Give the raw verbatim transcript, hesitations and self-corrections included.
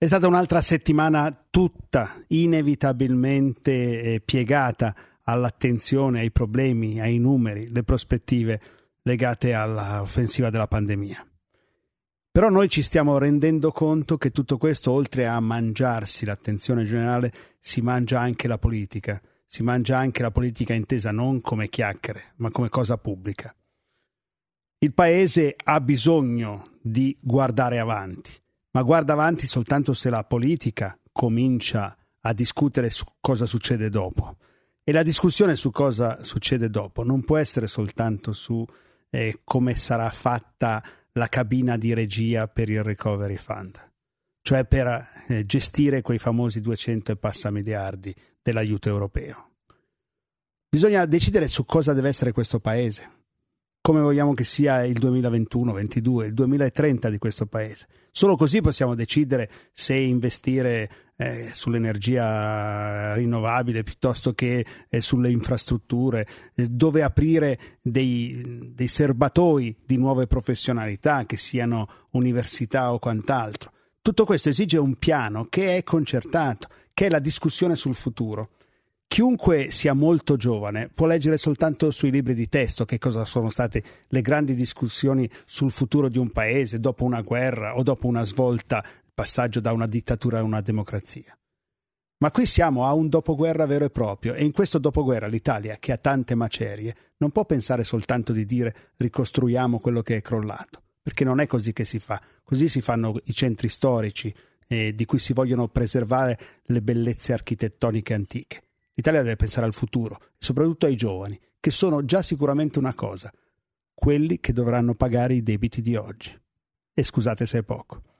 È stata un'altra settimana tutta inevitabilmente eh, piegata all'attenzione, ai problemi, ai numeri, le prospettive legate all'offensiva della pandemia. Però noi ci stiamo rendendo conto che tutto questo, oltre a mangiarsi l'attenzione generale, si mangia anche la politica. Si mangia anche la politica intesa non come chiacchiere, ma come cosa pubblica. Il Paese ha bisogno di guardare avanti. Ma guarda avanti soltanto se la politica comincia a discutere su cosa succede dopo. E la discussione su cosa succede dopo non può essere soltanto su eh, come sarà fatta la cabina di regia per il Recovery Fund, cioè per eh, gestire quei famosi duecento e passa miliardi dell'aiuto europeo. Bisogna decidere su cosa deve essere questo Paese. Come vogliamo che sia il duemilaventuno ventidue, il duemilatrenta di questo Paese. Solo così possiamo decidere se investire eh, sull'energia rinnovabile piuttosto che eh, sulle infrastrutture, eh, dove aprire dei, dei serbatoi di nuove professionalità, che siano università o quant'altro. Tutto questo esige un piano che è concertato, che è la discussione sul futuro. Chiunque sia molto giovane può leggere soltanto sui libri di testo che cosa sono state le grandi discussioni sul futuro di un paese dopo una guerra o dopo una svolta, il passaggio da una dittatura a una democrazia. Ma qui siamo a un dopoguerra vero e proprio e in questo dopoguerra l'Italia, che ha tante macerie, non può pensare soltanto di dire ricostruiamo quello che è crollato, perché non è così che si fa. Così si fanno i centri storici eh, di cui si vogliono preservare le bellezze architettoniche antiche. L'Italia deve pensare al futuro e soprattutto ai giovani, che sono già sicuramente una cosa, quelli che dovranno pagare i debiti di oggi. E scusate se è poco.